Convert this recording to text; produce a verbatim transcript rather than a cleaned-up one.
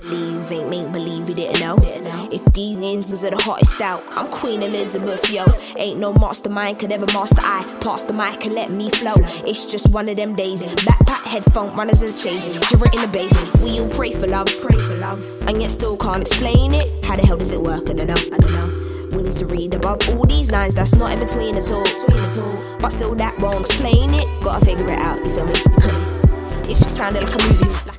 Believe ain't make believe you didn't know. If these ends are the hottest out, I'm Queen Elizabeth, yo. Ain't no mastermind could ever master I. Pass the mic and let me flow. It's just one of them days. Backpack, headphone, runners in the chains. Hear it in the bass. We all pray for love, pray for love, and yet still can't explain it. How the hell does it work? I don't know, I don't know. We need to read above all these lines that's not in between at all, between at all. But still that won't explain it. Gotta figure it out, you feel me? It just sounded like a movie.